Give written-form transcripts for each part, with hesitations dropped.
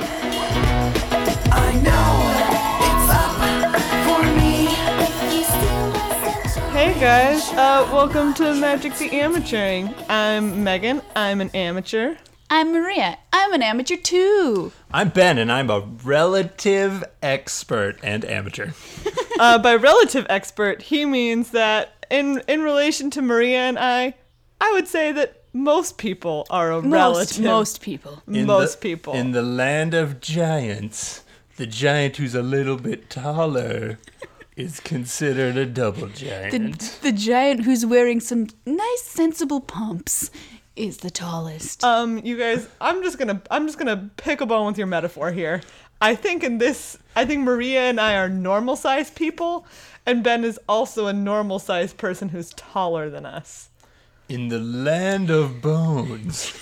I know it's up for me. Hey guys, welcome to Magic the Amateuring. I'm Megan, I'm an amateur. I'm Maria. I'm an amateur too. I'm Ben, and I'm a relative expert and amateur. By relative expert, he means that in relation to Maria and I would say that most people are a relative. Most people. Most people. In the land of giants, the giant who's a little bit taller is considered a double giant. The giant who's wearing some nice, sensible pumps is the tallest. You guys, I'm just gonna pick a bone with your metaphor here. I think Maria and I are normal sized people, and Ben is also a normal sized person who's taller than us. In the land of bones.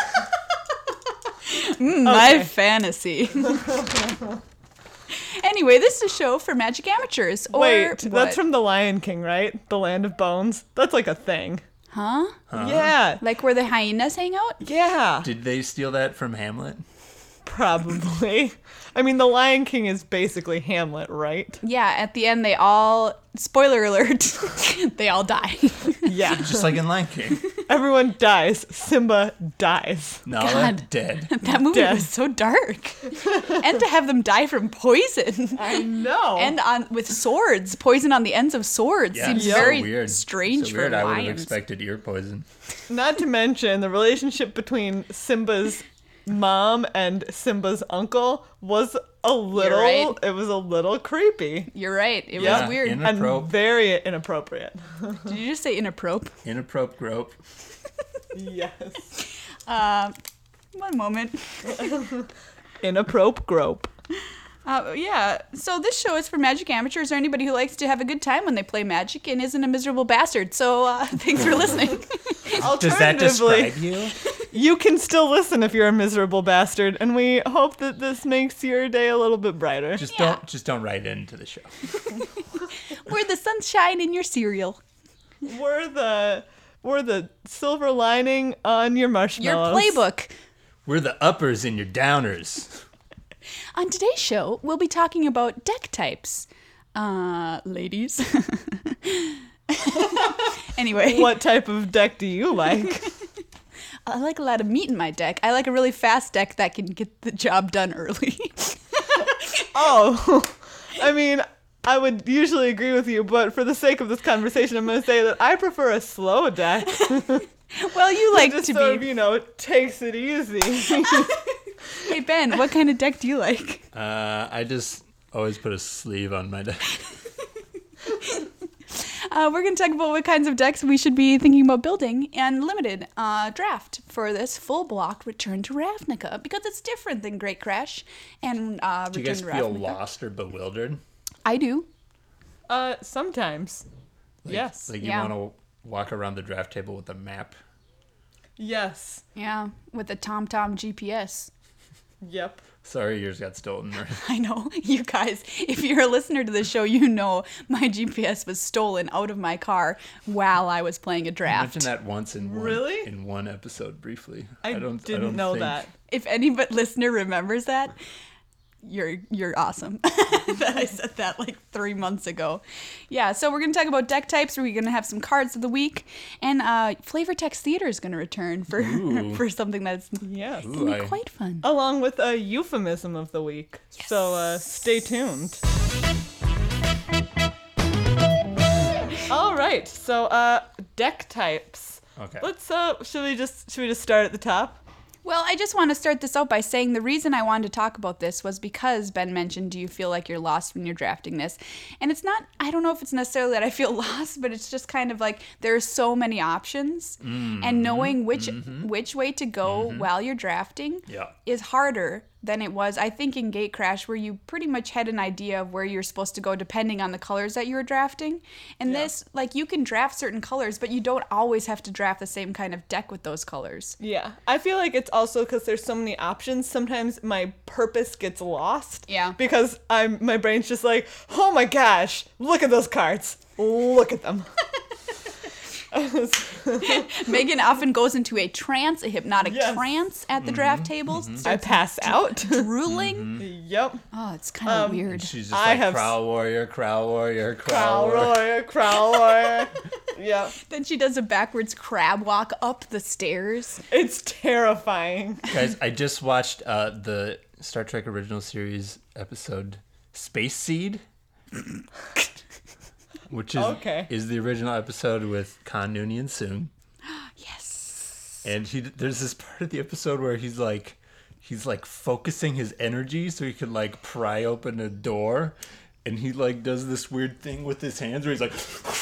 My fantasy. Anyway, this is a show for magic amateurs. Wait, that's from The Lion King, right? The Land of Bones? That's like a thing. Huh? Yeah. Like where the hyenas hang out? Yeah. Did they steal that from Hamlet? Probably. I mean, The Lion King is basically Hamlet, right? Yeah, at the end they all, spoiler alert, they all die. Yeah. Just like in Lion King. Everyone dies. Simba dies. Nala God. dead. That movie Dead. was so dark. And to have them die from poison. I know. And with swords, poison on the ends of swords Yeah, seems so very weird. strange So weird. for I would have lions. expected ear poison. Not to mention the relationship between Simba's mom and Simba's uncle was a little, right. it was a little creepy. You're right. It Yeah. was weird. In- Inappropriate. And very inappropriate. Did you just say inappropriate? Inappropriate grope. Yes. One moment. Inappropriate grope. Yeah, so this show is for magic amateurs or anybody who likes to have a good time when they play magic and isn't a miserable bastard. So thanks for listening. Does that Alternatively, describe you? you can still listen if you're a miserable bastard, and we hope that this makes your day a little bit brighter. Just Yeah. don't write into the show. We're the sunshine in your cereal. We're the silver lining on your Your marshmallows. playbook. We're the uppers and your downers. On today's show, we'll be talking about deck types. Ladies. Anyway. What type of deck do you like? I like a lot of meat in my deck. I like a really fast deck that can get the job done early. Oh, I mean, I would usually agree with you, but for the sake of this conversation, I'm going to say that I prefer a slow deck. Well, you like Just to sort be... of, takes it easy. Hey, Ben, what kind of deck do you like? I just always put a sleeve on my deck. We're going to talk about what kinds of decks we should be thinking about building and limited draft for this full block Return to Ravnica because it's different than Great Crash and Do you Return guys to feel Ravnica. lost or bewildered? I do. Sometimes. Yes. Like you Yeah. want to walk around the draft table with a map. Yes. Yeah, with the TomTom GPS. Yep. Sorry, yours got stolen. I know. You guys, if you're a listener to the show, you know my GPS was stolen out of my car while I was playing a I draft. mentioned that once Really? in one episode briefly. I didn't know think- that. If any but listener remembers that, you're awesome. That I said that like 3 months ago. Yeah, so we're going to talk about deck types. We're going to have some cards of the week. And Flavor Text Theater is going to return for Ooh. for something that's Yes. Ooh, gonna be I- quite fun. Along with a euphemism of the week. So stay tuned. All right. So deck types. Okay. Let's should we just start at the top? Well, I just want to start this out by saying the reason I wanted to talk about this was because Ben mentioned, do you feel like you're lost when you're drafting this? And it's not, I don't know if it's necessarily that I feel lost, but it's just kind of like there's so many options. And knowing which way to go while you're drafting Yeah. is harder than it was, I think, in Gate Crash, where you pretty much had an idea of where you're supposed to go depending on the colors that you were drafting. And this, like, you can draft certain colors, but you don't always have to draft the same kind of deck with those colors. Yeah. I feel like it's also because there's so many options. Sometimes my purpose gets lost. Yeah. Because my brain's just like, oh my gosh, look at those cards. Look at them. Megan often goes into a trance, a hypnotic Yes. trance at the draft tables. I pass out. Drooling. Yep. Oh, it's kind of And weird. she's just I like have- Crow Warrior, Crow Warrior, Crow Crow Warrior. warrior, crow warrior. Yep. Then she does a backwards crab walk up the stairs. It's terrifying. Guys, I just watched the Star Trek original series episode Space Seed, which is the original episode with Khan Noonien Soong. Yes. And there's this part of the episode where he's like focusing his energy so he can like pry open a door, and he like does this weird thing with his hands where he's like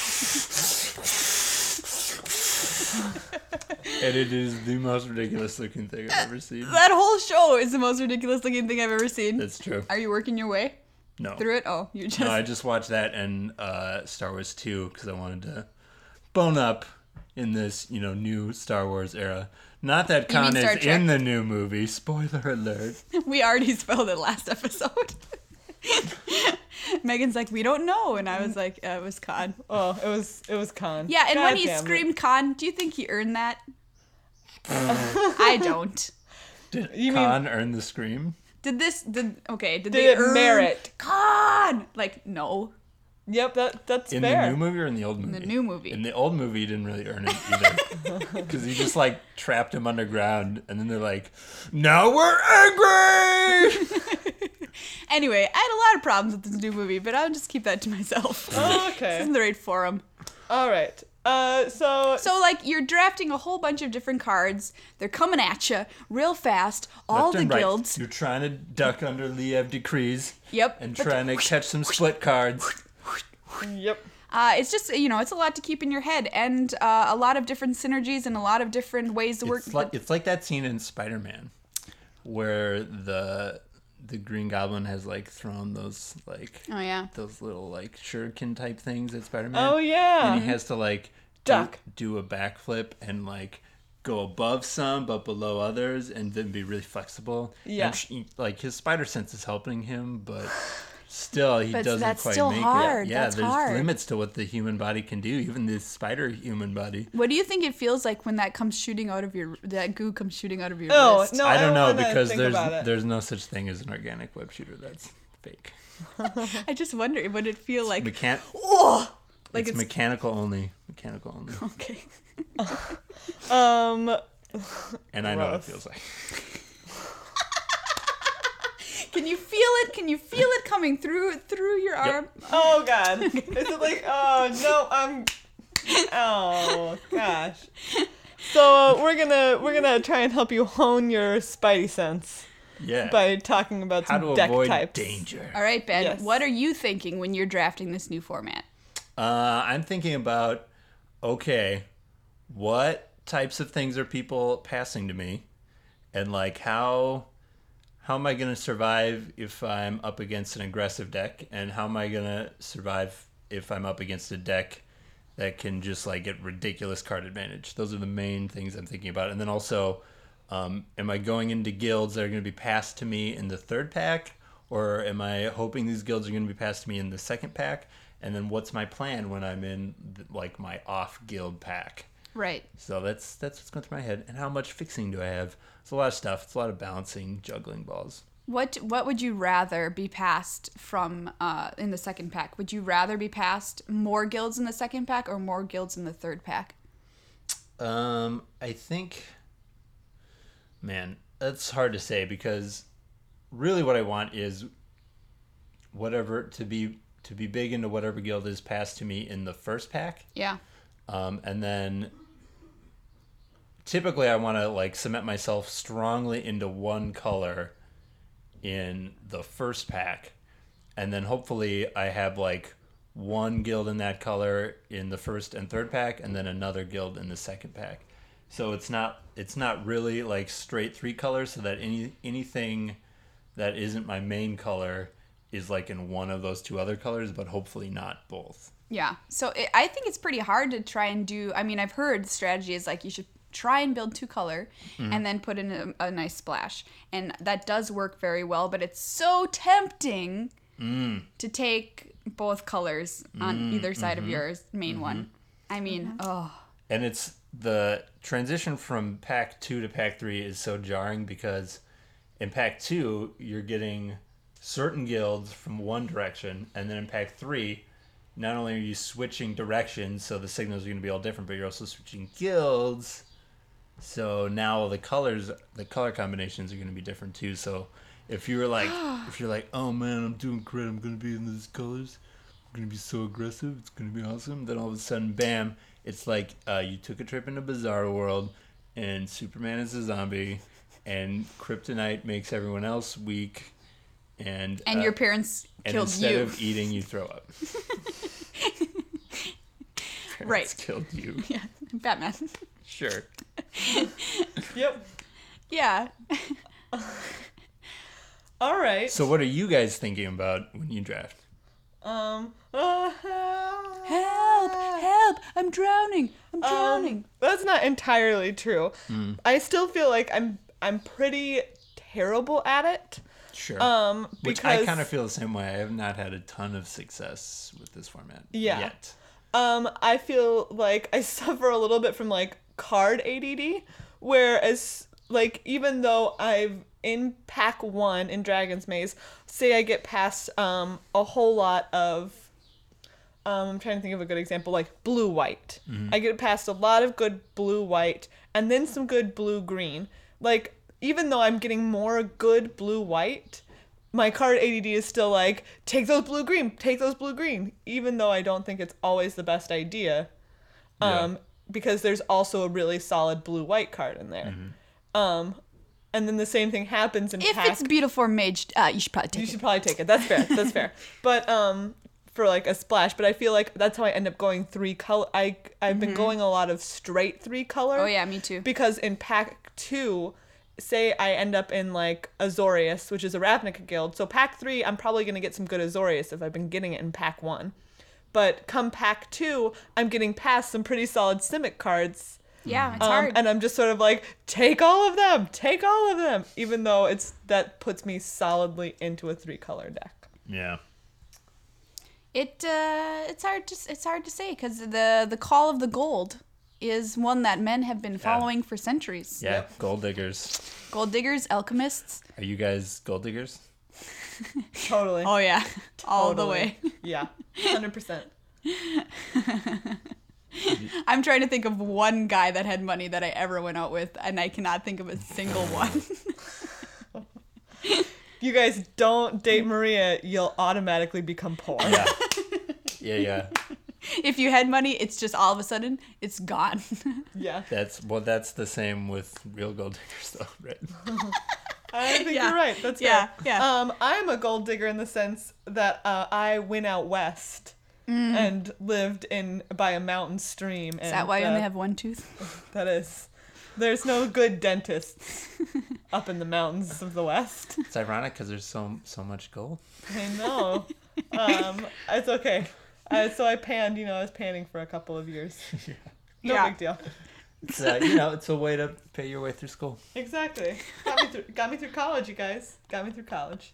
and it is the most ridiculous looking thing I've ever seen. That whole show is the most ridiculous looking thing I've ever seen. That's true. Are you working your way No. through it? Oh, you just... No, I just watched that and Star Wars 2 because I wanted to bone up in this, new Star Wars era. Not that You mean Khan Star is Trek? in the new movie. Spoiler alert. We already spelled it last episode. Megan's like, we don't know. And I was like, it was Khan. Oh, it was Khan. Yeah, and God when he damn it. screamed Khan, do you think he earned that? I don't. Did You mean- Khan earn the scream? Did they Did it earn merit? Khan? Like, no. Yep, that's In fair. the new movie or in the old movie? The new movie. In the old movie, he didn't really earn it either. Because he just, like, trapped him underground. And then they're like, now we're angry! Anyway, I had a lot of problems with this new movie, but I'll just keep that to myself. Oh, This okay. isn't the right forum. All right. So So, like, you're drafting a whole bunch of different cards. They're coming at you real fast. All Left the and right. guilds. You're trying to duck under Liev decrees. Yep. And trying to catch some split cards. yep. It's just, it's a lot to keep in your head, and a lot of different synergies and a lot of different ways to work. It's like that scene in Spider-Man where the Green Goblin has like thrown those like Oh, yeah. those little like shuriken type things at Spider-Man. Oh, yeah. And he has to like Duck. do a backflip and like go above some but below others and then be really flexible. Yeah. And like his spider sense is helping him, but still he But doesn't that's quite still make hard. it. Yeah, That's there's hard. limits to what the human body can do, even the spider human body. What do you think it feels like when that goo comes shooting out of your Oh, wrist? no. I don't know wanna because think about it. there's no such thing as an organic web shooter. That's fake. I just wonder, would it feel like, Oh, like it's mechanical only. Mechanical only. okay. Um. And I know what it Gross. feels like. Can you feel it? Can you feel it coming through your arm? Oh God. Is it like? Oh no. Oh gosh. So we're gonna try and help you hone your spidey sense Yeah. by talking about How some to deck avoid types. danger. All right, Ben. Yes. What are you thinking when you're drafting this new format? I'm thinking about, okay, what types of things are people passing to me? And like how am I going to survive if I'm up against an aggressive deck? And how am I going to survive if I'm up against a deck that can just like get ridiculous card advantage? Those are the main things I'm thinking about. And then also, am I going into guilds that are going to be passed to me in the third pack? Or am I hoping these guilds are going to be passed to me in the second pack? And then what's my plan when I'm in like my off guild pack? Right. So that's what's going through my head. And how much fixing do I have? It's a lot of stuff. It's a lot of balancing, juggling balls. What would you rather be passed from in the second pack? Would you rather be passed more guilds in the second pack or more guilds in the third pack? I think, man, that's hard to say because really what I want is whatever to be big into whatever guild is passed to me in the first pack. Yeah. And then typically I want to like cement myself strongly into one color in the first pack. And then hopefully I have like one guild in that color in the first and third pack and then another guild in the second pack. So it's not really like straight three colors, so that anything that isn't my main color is like in one of those two other colors, but hopefully not both. Yeah. So I think it's pretty hard to try and do. I mean, I've heard the strategy is like you should try and build two color and then put in a nice splash. And that does work very well, but it's so tempting to take both colors on either side of your main one. I mean, And it's the transition from pack 2 to pack 3 is so jarring because in pack 2 you're getting certain guilds from one direction, and then in pack 3 not only are you switching directions, so the signals are going to be all different, but you're also switching guilds. So now the color combinations are going to be different too. So if you're like, oh man, I'm doing great, I'm going to be in these colors, I'm going to be so aggressive, it's going to be awesome. Then all of a sudden, bam, it's like you took a trip into Bizarro World, and Superman is a zombie, and Kryptonite makes everyone else weak, and your parents killed instead you. of eating, you throw up. Right. Killed you. Yeah, Batman. Sure. Yep. Yeah. All right. So what are you guys thinking about when you draft? Help! Help! I'm drowning! I'm drowning! That's not entirely true. I still feel like I'm pretty terrible at it. Sure. Because Which I kind of feel the same way. I have not had a ton of success with this format yet. I feel like I suffer a little bit from like card ADD, whereas like even though I've in pack 1 in Dragon's Maze, say I get past a whole lot of I'm trying to think of a good example, like blue-white. I get past a lot of good blue-white and then some good blue-green. Like, even though I'm getting more good blue-white, my card ADD is still like, take those blue-green, take those blue-green, even though I don't think it's always the best idea. Because there's also a really solid blue-white card in there. And then the same thing happens in If pack... it's Beetle Mage, you should probably take You it. should probably take it. That's fair. That's fair. But for like a splash, but I feel like that's how I end up going 3 color. I've been going a lot of straight 3 color. Oh yeah, me too. Because in pack 2, say I end up in like Azorius, which is a Ravnica guild. So pack 3, I'm probably gonna get some good Azorius if I've been getting it in pack 1. But come pack 2, I'm getting past some pretty solid Simic cards. Yeah, it's hard. And I'm just sort of like, take all of them, even though that puts me solidly into a 3 color deck. Yeah. It's hard to say because the call of the gold is one that men have been following for centuries. Yeah. Yep. Gold diggers. Gold diggers, alchemists. Are you guys gold diggers? Totally. Oh yeah, all the Totally. way. Yeah, 100%. I'm trying to think of one guy that had money that I ever went out with, and I cannot think of a single one. You guys don't date Maria, you'll automatically become poor. Yeah. Yeah. If you had money, it's just all of a sudden it's gone. Yeah. That's the same with real gold diggers though, right? I think Yeah. you're right. That's Yeah, fair. yeah. I'm a gold digger in the sense that I went out west and lived by a mountain stream. Is that why you only have one tooth? That is. There's no good dentists up in the mountains of the west. It's ironic because there's so much gold. I know. It's okay. So I panned, I was panning for a couple of years. No Yeah. big deal. It's it's a way to pay your way through school. Exactly. Got me through college, you guys. Got me through college.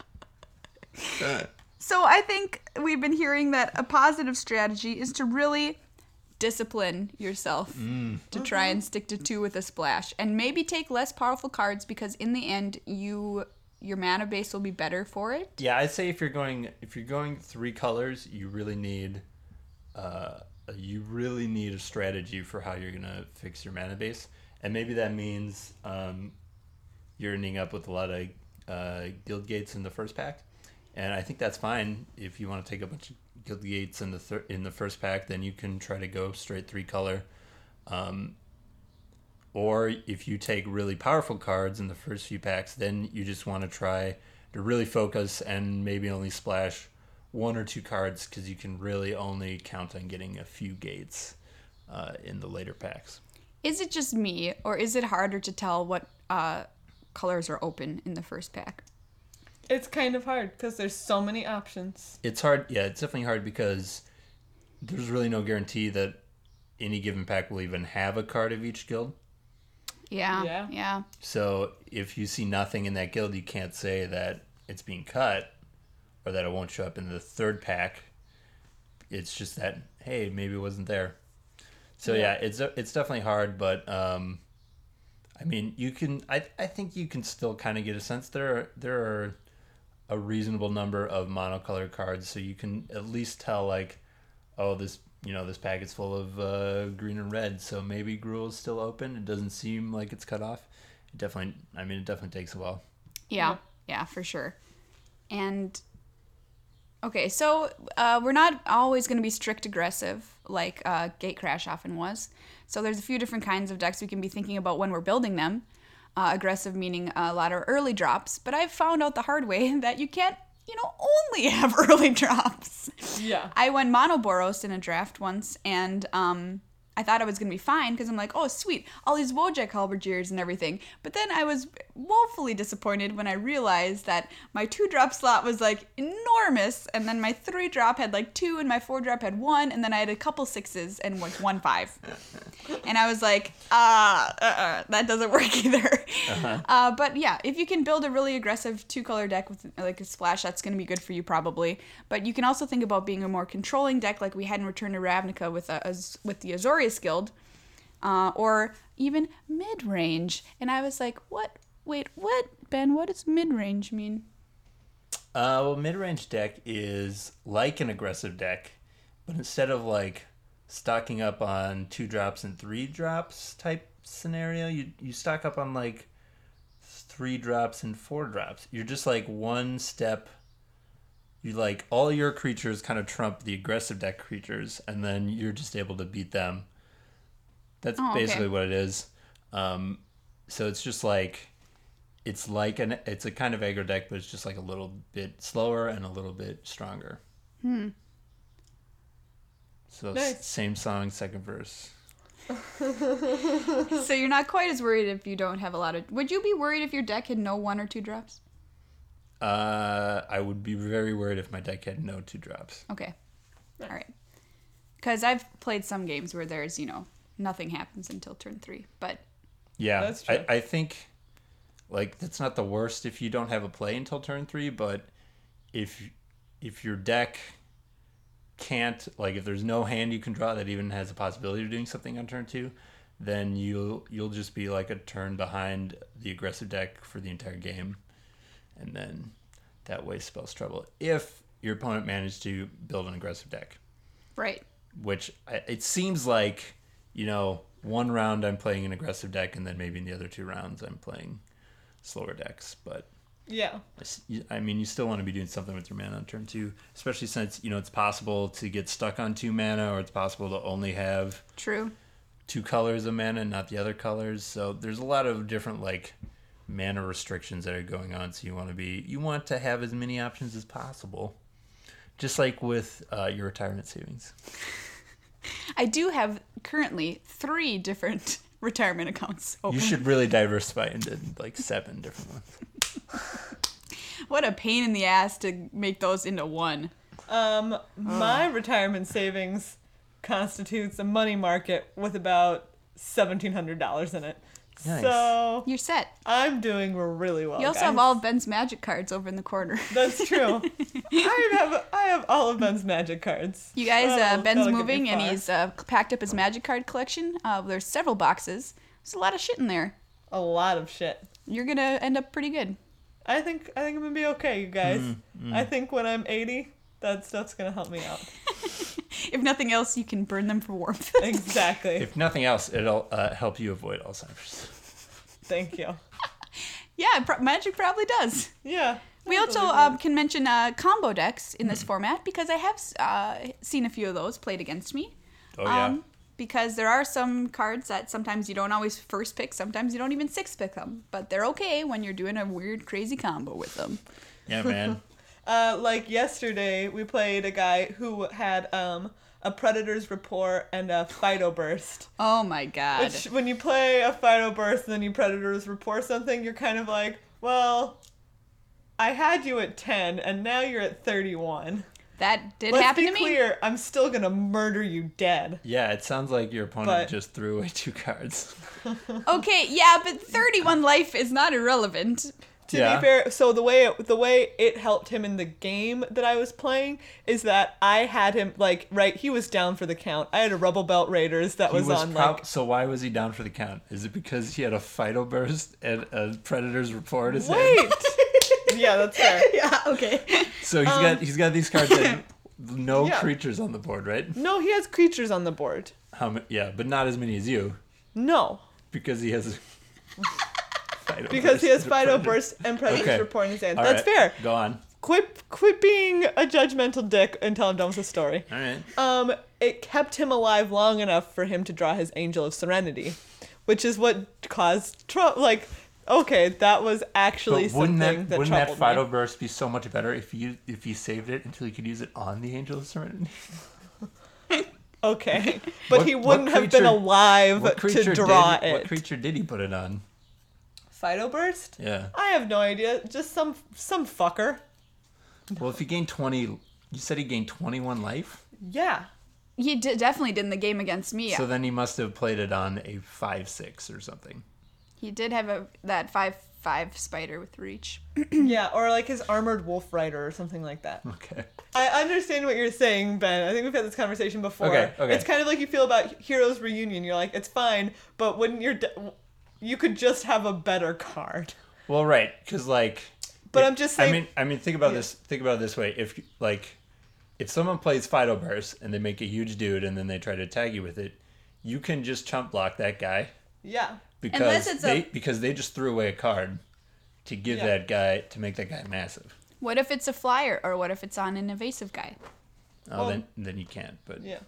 So I think we've been hearing that a positive strategy is to really discipline yourself to try and stick to 2 with a splash, and maybe take less powerful cards because in the end your mana base will be better for it. Yeah, I'd say if you're going 3 colors, you really need a strategy for how you're gonna fix your mana base, and maybe that means you're ending up with a lot of guild gates in the first pack, and I think that's fine. If you want to take a bunch of guild gates in the first pack, then you can try to go straight 3 color. Or if you take really powerful cards in the first few packs, then you just want to try to really focus and maybe only splash 1 or 2 cards because you can really only count on getting a few gates in the later packs. Is it just me, or is it harder to tell what colors are open in the first pack? It's kind of hard because there's so many options. It's hard. Yeah, it's definitely hard because there's really no guarantee that any given pack will even have a card of each guild. Yeah. So if you see nothing in that guild, you can't say that it's being cut or that it won't show up in the third pack. It's just that, hey, maybe it wasn't there. So yeah, it's definitely hard, but I mean, you can. I think you can still kind of get a sense. There are a reasonable number of monocolored cards, so you can at least tell like, oh, this packet's full of green and red, so maybe Gruul is still open. It doesn't seem like it's cut off. It definitely takes a while. Yeah, for sure. And okay, so we're not always going to be strict aggressive like Gatecrash often was. So there's a few different kinds of decks we can be thinking about when we're building them. Aggressive meaning a lot of early drops, but I've found out the hard way that you can't, only have early drops. Yeah. I went Mono Boros in a draft once, and I thought I was going to be fine because I'm like, oh, sweet, all these Wojak Halberdiers and everything. But then I was woefully disappointed when I realized that my 2-drop slot was like enormous, and then my 3-drop had like 2, and my 4-drop had 1, and then I had a couple 6s and like 1 5. And I was like, that doesn't work either. But yeah, if you can build a really aggressive 2-color deck with like a splash, that's going to be good for you probably. But you can also think about being a more controlling deck like we had in Return to Ravnica with the Azorius Guild, or even mid-range. And I was like, what? Wait, what? Ben, what does mid-range mean? Well, mid-range deck is like an aggressive deck, but instead of like stocking up on 2-drops and 3-drops type scenario, you stock up on like 3-drops and 4-drops. You're just like one step. You like all your creatures kind of trump the aggressive deck creatures, and then you're just able to beat them. That's basically what it is. So it's just like it's a kind of aggro deck, but it's just like a little bit slower and a little bit stronger. So Nice. Same song, second verse. So you're not quite as worried if you don't have a lot of... Would you be worried if your deck had no 1 or 2 drops? I would be very worried if my deck had no 2-drops. Okay. All right. Because I've played some games where there's, nothing happens until turn 3. But Yeah, That's true. I think like that's not the worst if you don't have a play until turn 3, but if your deck can't, like if there's no hand you can draw that even has a possibility of doing something on turn 2, then you'll just be like a turn behind the aggressive deck for the entire game, and then that way spells trouble if your opponent managed to build an aggressive deck. right. Which it seems like, one round I'm playing an aggressive deck, and then maybe in the other 2 rounds I'm playing slower decks. But Yeah. I mean, you still want to be doing something with your mana on turn 2, especially since it's possible to get stuck on 2 mana, or it's possible to only have True. 2 colors of mana and not the other colors. So there's a lot of different like mana restrictions that are going on. So you want to have as many options as possible, just like with your retirement savings. I do have currently 3 different retirement accounts open. You should really diversify into like 7 different ones. What a pain in the ass to make those into one. My retirement savings constitutes a money market with about $1,700 in it. Nice. So You're set. I'm doing really well. You also guys. have all of Ben's magic cards over in the corner. That's true. I have all of Ben's magic cards. You guys, That'll Ben's get me moving and far. he's packed up his magic card collection. There's several boxes. There's a lot of shit in there. A lot of shit. You're gonna end up pretty good. I think I'm gonna be okay, you guys. I think when I'm 80, that stuff's gonna help me out. If nothing else, you can burn them for warmth. Exactly. If nothing else, it'll help you avoid Alzheimer's. Thank you. Yeah, magic probably does. Yeah. We I also believe it. can mention combo decks in this format because I have seen a few of those played against me. Oh yeah. Because there are some cards that sometimes you don't always first pick, sometimes you don't even 6-pick them, but they're okay when you're doing a weird, crazy combo with them. Yeah, man. Like yesterday, we played a guy who had a Predator's Rapport and a Fido Burst. Oh my god. Which, when you play a Fido Burst and then you Predator's Rapport something, you're kind of like, well, I had you at 10 and now you're at 31. That did Let's happen be to me. clear, I'm still gonna murder you dead. Yeah, it sounds like your opponent But- just threw away 2 cards. Okay, yeah, but 31 life is not irrelevant. To Yeah. be fair, so the way it helped him in the game that I was playing is that I had him like he was down for the count. I had a Rubble Belt Raiders that was on like. So why was he down for the count? Is it because he had a Fido Burst and a Predator's Report? Wait. Yeah, that's fair. Yeah, okay. So he's got these cards and no Yeah. creatures on the board, right? No, he has creatures on the board. Yeah, but not as many as you No, because he has. because he has Fido Predator. Burst and Predator's Okay. Report in his hand. All That's right, fair. Go on. Quit being a judgmental dick until I'm done with the story. All right. It kept him alive long enough for him to draw his Angel of Serenity, which is what caused trouble. Like, okay, that was actually But wouldn't something that wouldn't that troubled Fido me. Burst be so much better if he saved it until he could use it on the Angel of Serenity? Okay, but What- he what wouldn't have been creature- alive What to creature draw did, What it. creature did he put it on? Fido Burst? Yeah. I have no idea. Just some fucker. Well, if he gained 20, you said he gained 21 life. Yeah. He definitely did in the game against me. So then he must have played it on a 5/6 or something. He did have that 5/5 spider with reach. Yeah, or like his Armored Wolf Rider or something like that. Okay. I understand what you're saying, Ben. I think we've had this conversation before. Okay. It's kind of like you feel about Heroes Reunion. You're like, it's fine, but wouldn't you could just have a better card. Well, right, because like. But I'm just saying. I mean, think about this. Think about it this way: if someone plays Fido Burst and they make a huge dude and then they try to tag you with it, you can just chump block that guy Yeah. Unless because it's because they just threw away a card to give Yeah. that guy to make that guy massive. What if it's a flyer, or what if it's on an evasive guy? Oh, Well, then you can't. But Yeah.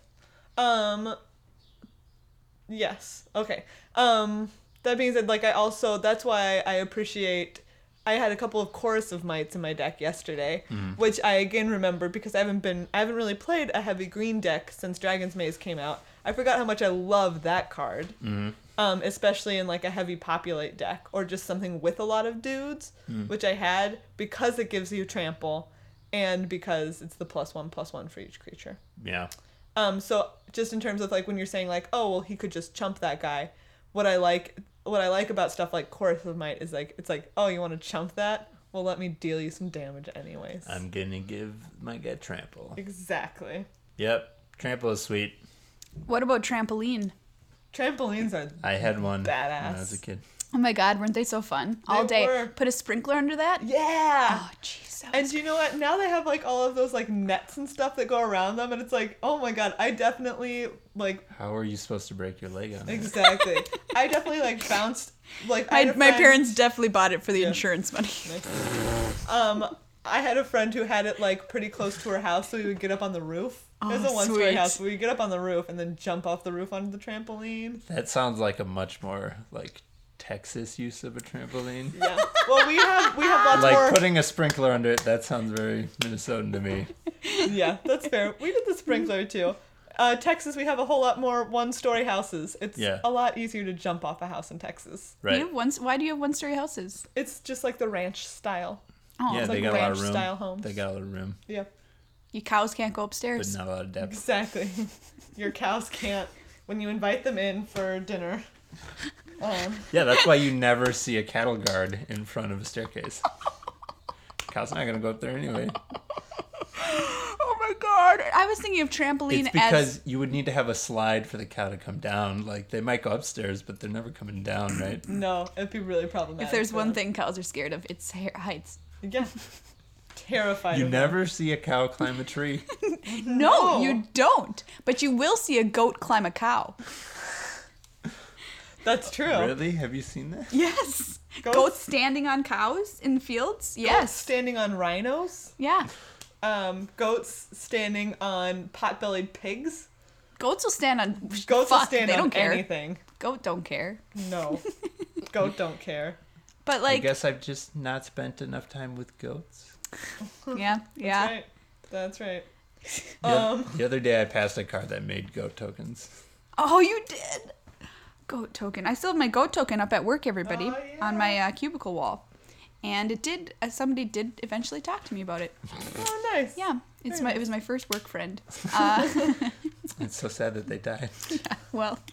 Yes. Okay. That being said, like that's why I appreciate. I had a couple of Chorus of Mites in my deck yesterday, which I again remember because I haven't really played a heavy green deck since Dragon's Maze came out. I forgot how much I love that card. Especially in like a heavy populate deck or just something with a lot of dudes, which I had because it gives you trample and because it's the +1/+1 for each creature. yeah, So just in terms of like when you're saying like, oh well, he could just chump that guy. What I like about stuff like Chorus of Might is like it's like, oh, you want to chump that? Well, let me deal you some damage anyways. I'm gonna give my guy trample. Exactly. Yep, trample is sweet. What about trampoline? Trampolines are I had one Badass. when I was a kid. Oh my god, weren't they so fun? All They day. were. Put a sprinkler under that? yeah. Oh, jeez. that And was- you know what? Now they have like all of those like nets and stuff that go around them, and it's like, oh my god, I definitely like How are you supposed to break your leg on it? exactly. I definitely like bounced like I had a my friend- parents definitely bought it for the Yeah. insurance money. I had a friend who had it like pretty close to her house, so we would get up on the roof. It was Oh, a one-story sweet. house, so we'd get up on the roof and then jump off the roof onto the trampoline. That sounds like a much more like Texas use of a trampoline. Yeah. Well, we have lots Like more. putting a sprinkler under it, that sounds very Minnesotan to me. Yeah, that's fair. We did the sprinkler too. Texas, we have a whole lot more one-story houses. It's Yeah. a lot easier to jump off a house in Texas. Right. You have why do you have one-story houses? It's just like the ranch style. Oh, Yeah, it's they like got a lot of ranch room. style homes. They got a lot of room, Yeah, you cows can't go but upstairs. not a lot of depth. exactly. Your cows can't when you invite them in for dinner. Yeah, that's why you never see a cattle guard in front of a staircase. Cow's not gonna go up there anyway. Oh my god! I was thinking of trampoline It's because as you would need to have a slide for the cow to come down. Like they might go upstairs, but they're never coming down, right? No, it'd be really problematic. if there's for one them. thing cows are scared of, it's heights. Yeah. Terrified. You of them. never see a cow climb a tree. No, you don't. But you will see a goat climb a cow. That's true. Really? Have you seen that? Yes. Goats? Goats standing on cows in the fields? Goats Yes. standing on rhinos. Yeah. Goats standing on pot-bellied pigs. Goats will stand on Goats fuck, will stand they on don't care. anything. Goat don't care. No. Goat don't care. But I like guess I've just not spent enough time with goats. yeah. That's right. The other day I passed a card that made goat tokens. Oh, you did. Goat token. I still have my goat token up at work, everybody, Oh, yeah. on my cubicle wall. And it did. Somebody did eventually talk to me about it. Oh, nice. Yeah, it was my first work friend. It's so sad that they died. Well,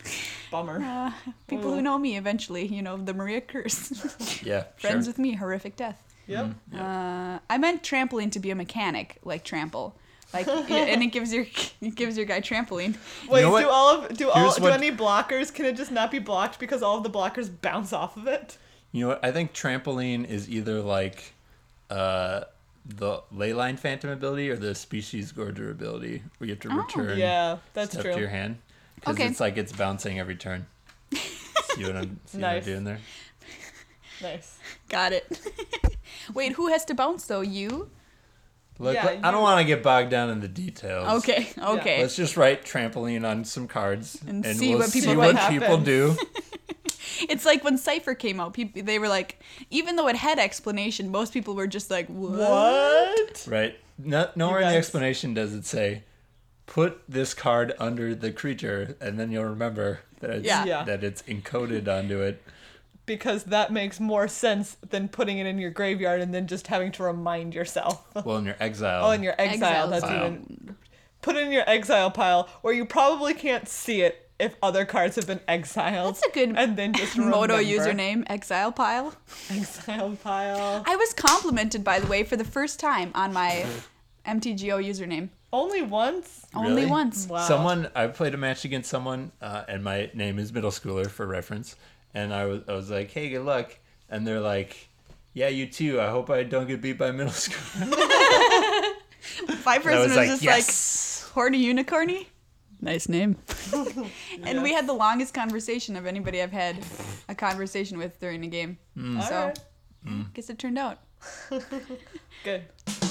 Bummer. People who know me eventually, the Maria curse. Yeah, Friends sure. with me, horrific death. Yep. I meant trampoline to be a mechanic, like trample. And it gives your guy trampoline. Wait, know what? do any blockers, can it just not be blocked because all of the blockers bounce off of it? You know what? I think trampoline is either like the leyline phantom ability or the species gorger ability, where you have to return Yeah, that's stuff true. to your hand. Because Okay. it's like it's bouncing every turn. See what I'm Nice. doing there? Nice. Got it. Wait, who has to bounce though? You? Look, Yeah, I don't want to get bogged down in the details. Okay. Let's just write trampoline on some cards And and see we'll what people see like. what people happens. do. It's like when Cypher came out. They were like, even though it had explanation, most people were just like, What? Right. Nowhere in the guys- explanation does it say, put this card under the creature, and then you'll remember that it's, Yeah. that it's encoded onto it. Because that makes more sense than putting it in your graveyard and then just having to remind yourself. Well, in your exile. Oh, in your exile. That's Exiles. even. Put it in your exile pile where you probably can't see it if other cards have been exiled. That's a good And then just Moto remember. username, Exile Pile. Exile pile. I was complimented, by the way, for the first time on my MTGO username. Only once? Only Really? once. Wow. I played a match against someone, and my name is Middle Schooler for reference, and I was like, hey, good luck. And they're like, yeah, you too. I hope I don't get beat by Middle Schooler. My And I person was like, just yes. like, Horny Unicorny? Nice name. And we had the longest conversation of anybody I've had a conversation with during a game. All So, right. guess it turned out. Good.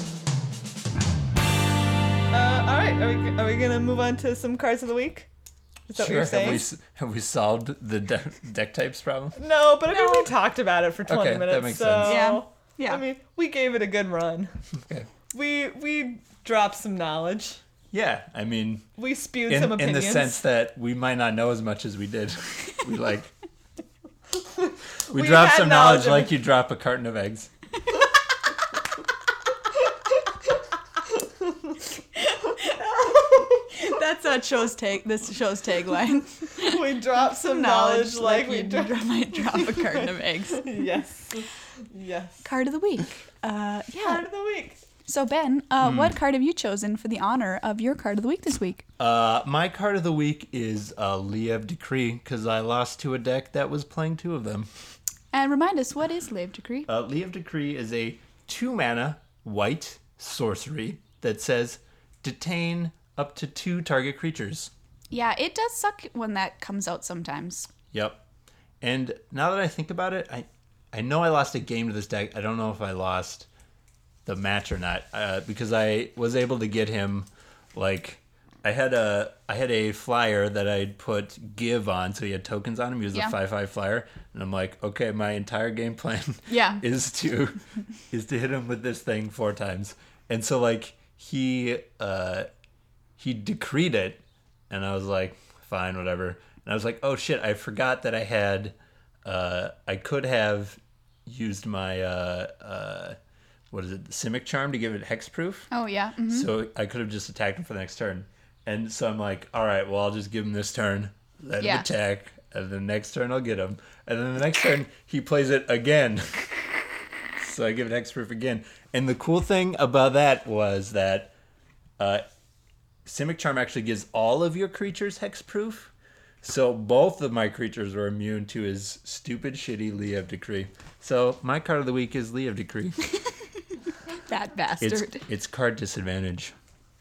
All right. Are we gonna move on to some cards of the week? Is that what you're saying? Have we solved the deck types problem? No, but I mean No. we talked about it for 20 Okay, that minutes. makes so, sense. Yeah. I mean, we gave it a good run. Okay. We dropped some knowledge. Yeah, I mean, We spewed some in opinions. the sense that we might not know as much as we did. We like we We dropped had some knowledge knowledge of- like you drop a carton of eggs. That's this show's tagline. we dropped some knowledge like we dropped. might drop a carton of eggs. Yes. Yes. Card of the week. Card Yeah. of the week. So Ben, what card have you chosen for the honor of your card of the week this week? My card of the week is Liev Decree, because I lost to a deck that was playing two of them. And remind us, what is Lave Decree? Liev Decree is a 2-mana white sorcery that says detain up to 2 target creatures. Yeah, it does suck when that comes out sometimes. Yep. And now that I think about it, I know I lost a game to this deck. I don't know if I lost the match or not, because I was able to get him, like, I had a flyer that I'd put give on, so he had tokens on him. He was Yeah. a 5/5 flyer, and I'm like, okay, my entire game plan Yeah. is to hit him with this thing 4 times. And so like he decreed it, and I was like, fine, whatever. And I was like, oh shit, I forgot that I had I could have used my what is it, the Simic Charm to give it hexproof. Oh, yeah. Mhm. So I could have just attacked him for the next turn. And so I'm like, all right, well, I'll just give him this turn, let Yeah. him attack, and the next turn I'll get him. And then the next turn he plays it again. So I give it hexproof again. And the cool thing about that was that Simic Charm actually gives all of your creatures hexproof. So both of my creatures were immune to his stupid, shitty Liev Decree. So my card of the week is Liev Decree. That bastard. It's card disadvantage.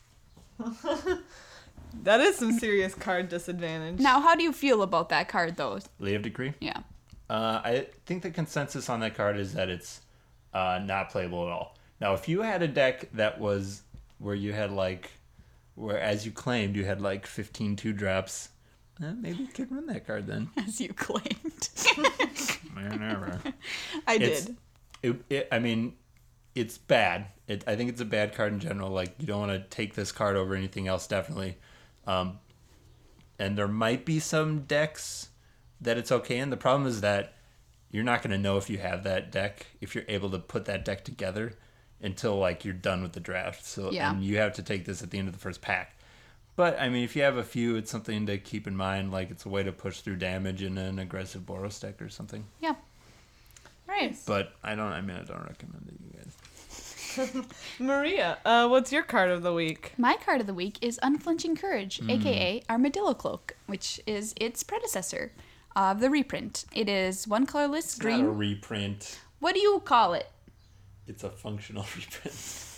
That is some serious card disadvantage. Now, how do you feel about that card, though? Liev Decree? Yeah. I think the consensus on that card is that it's not playable at all. Now, if you had a deck that was where you had where as you claimed you had 15 2-drops, maybe you could run that card then. As you claimed. Whatever. I It's- did. I mean, it's bad. I think it's a bad card in general. Like, you don't want to take this card over anything else, definitely. And there might be some decks that it's okay in. The problem is that you're not going to know if you have that deck, if you're able to put that deck together until you're done with the draft. So Yeah. and you have to take this at the end of the first pack. But, I mean, if you have a few, it's something to keep in mind. Like, it's a way to push through damage in an aggressive Boros deck or something. Yeah. Right. But I don't recommend it, you guys. Maria, what's your card of the week? My card of the week is Unflinching Courage, aka Armadillo Cloak, which is its predecessor of the reprint. It is one colorless It's green. not a reprint. What do you call it? It's a functional reprint.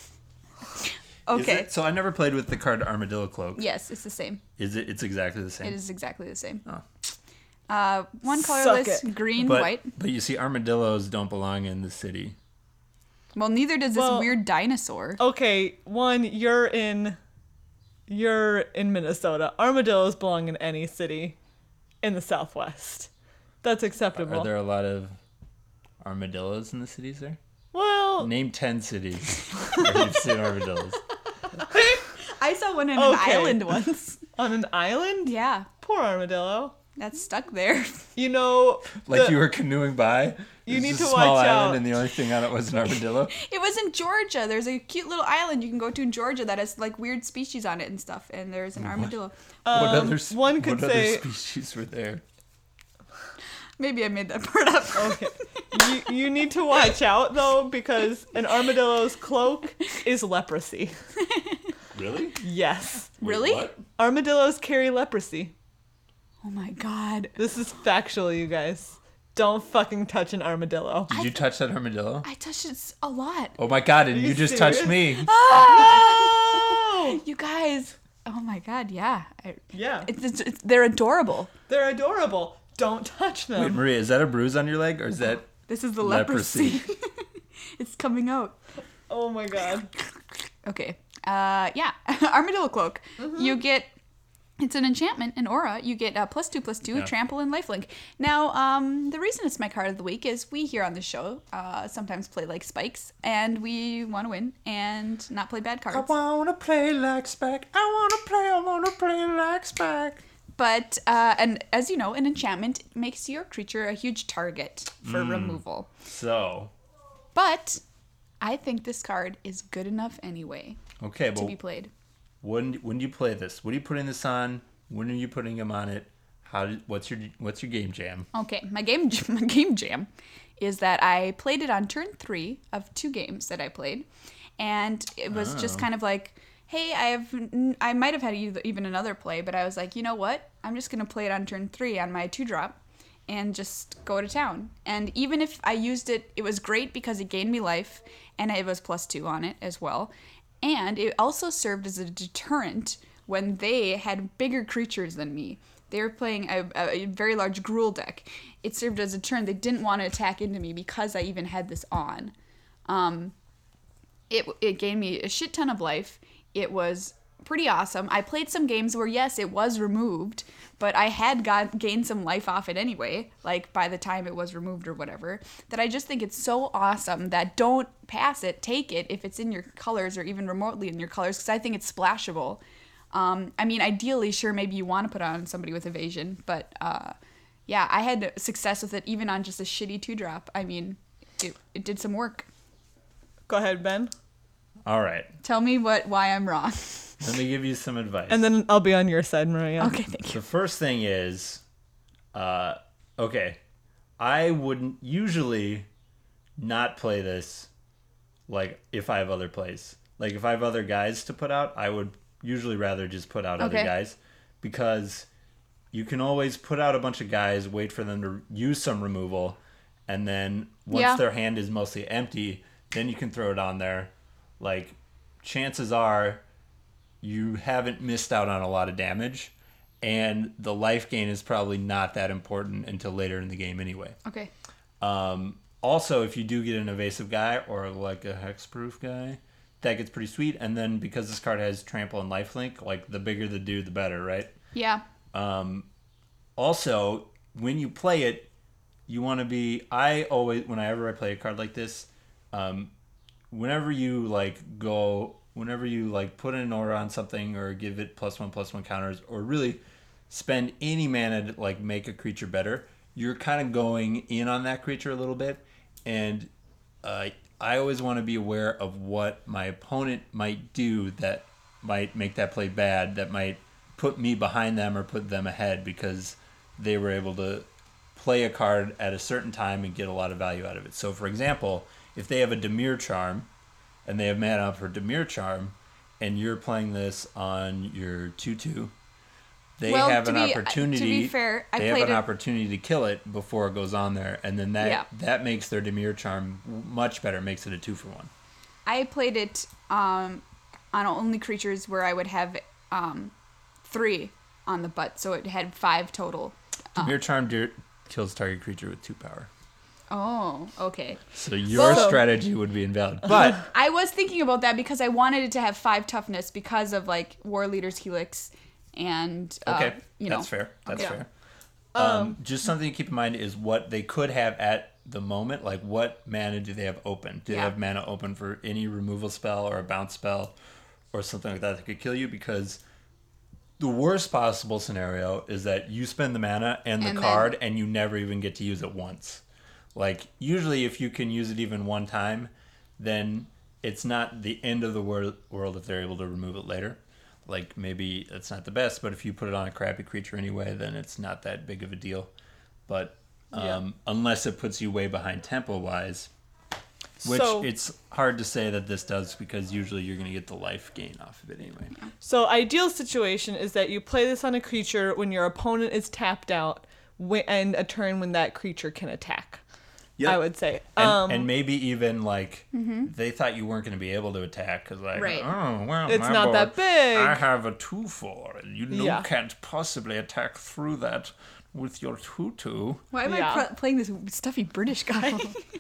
Okay. So I never played with the card Armadillo Cloak. Yes, it's the same. Is it? It's exactly the same. It is exactly the same. Oh. One Suck colorless it. green, But white. but you see, armadillos don't belong in the city. Well, neither does this Well- weird dinosaur. Okay, one, you're in Minnesota. Armadillos belong in any city in the Southwest. That's acceptable. Are there a lot of armadillos in the cities there? Well, Name 10 cities where you've seen armadillos. I saw one in Okay. an island once. on an island? Yeah, Poor armadillo. that's stuck there. You know, Like the- you were canoeing by. You There's need a to small watch island, out. and the only thing on it was an armadillo. It was in Georgia. There's a cute little island you can go to in Georgia that has like weird species on it and stuff. And there's an armadillo. What other one could what say- other species were there? Maybe I made that part up. Okay. You need to watch out though, because an armadillo's cloak is leprosy. Really? Yes. Really? What? Armadillos carry leprosy. Oh my god. This is factual, you guys. Don't fucking touch an armadillo. Did you touch that armadillo? I touched it a lot. Oh my god, and Are you you just serious? touched me. Oh! You guys. Oh my god, yeah. Yeah. They're adorable. They're adorable. Don't touch them. Wait, Maria, is that a bruise on your leg, or is that... This is the Leprosy. leprosy. It's coming out. Oh my god. Okay. Yeah. Armadillo Cloak. You get. It's an enchantment, an aura. You get +2/+2, Yeah. trample, and lifelink. Now, the reason it's my card of the week is we here on the show sometimes play like Spikes, and we want to win and not play bad cards. wanna play like Spike. I wanna play like Spike. But, and as you know, an enchantment makes your creature a huge target for removal. So, But I think this card is good enough anyway okay, to well, be played. when do you play this? What are you putting this on? When are you putting him on it? What's your game jam? Okay, my game jam is that I played it on turn 3 of 2 games that I played, and it was just kind of like, hey, I might have had even another play, but I was like, you know what? I'm just gonna play it on turn 3 on my 2-drop, and just go to town. And even if I used it, it was great because it gained me life, and it was +2 on it as well, and it also served as a deterrent when they had bigger creatures than me. They were playing a very large Gruul deck. It served as a turn. They didn't want to attack into me because I even had this on. It gained me a shit ton of life. It was pretty awesome. I played some games where, yes, it was removed, but I had gained some life off it anyway, like by the time it was removed or whatever, that I just think it's so awesome that don't pass it, take it if it's in your colors or even remotely in your colors, because I think it's splashable. I mean, ideally, sure, maybe you want to put on somebody with evasion, but yeah, I had success with it even on just a shitty 2-drop. I mean, it did some work. Go ahead, Ben. All right, Tell me why I'm wrong. let me give you some advice. And then I'll be on your side, Maria. Okay, thank you. The first thing is, okay, I wouldn't usually not play this, like, if I have other plays. Like, if I have other guys to put out, I would usually rather just put out other Okay. guys, because you can always put out a bunch of guys, wait for them to use some removal, and then once Yeah. their hand is mostly empty, then you can throw it on there. Like, chances are you haven't missed out on a lot of damage, and the life gain is probably not that important until later in the game anyway. Okay. Also, if you do get an evasive guy or like a hexproof guy, that gets pretty sweet. And then because this card has trample and lifelink, like the bigger the dude, the better, right? Yeah. Also, when you play it, you want to be. Whenever I play a card like this, whenever you put an aura on something or give it +1/+1 counters, or really spend any mana to like make a creature better, you're kind of going in on that creature a little bit. And I always want to be aware of what my opponent might do that might make that play bad, that might put me behind them or put them ahead because they were able to play a card at a certain time and get a lot of value out of it. So, for example, if they have a Dimir Charm and they have mana for Dimir Charm and you're playing this on your 2/2, they have an opportunity. To be fair, they have an opportunity to kill it before it goes on there, and then that makes their Dimir Charm much better. Makes it a 2-for-1. I played it on only creatures where I would have 3 on the butt, so it had 5 total. Dimir Charm kills target creature with 2 power. Oh, okay. So your strategy would be invalid. But I was thinking about that because I wanted it to have 5 toughness because of like War Leader's Helix. And that's fair. That's fair. Just something to keep in mind is what they could have at the moment. Like, what mana do they have open? Do they have mana open for any removal spell or a bounce spell or something like that could kill you? Because the worst possible scenario is that you spend the mana and the card and you never even get to use it once. Like, usually if you can use it even one time, then it's not the end of the world if they're able to remove it later. Like, maybe it's not the best, but if you put it on a crappy creature anyway, then it's not that big of a deal. But unless it puts you way behind tempo-wise, which it's hard to say that this does because usually you're going to get the life gain off of it anyway. So ideal situation is that you play this on a creature when your opponent is tapped out and a turn when that creature can attack. Yep. I would say. And maybe even, like, they thought you weren't going to be able to attack because, like, oh, well, it's not that big. I have a 2/4, and you can't possibly attack through that with your 2/2. Why am I playing this stuffy British guy?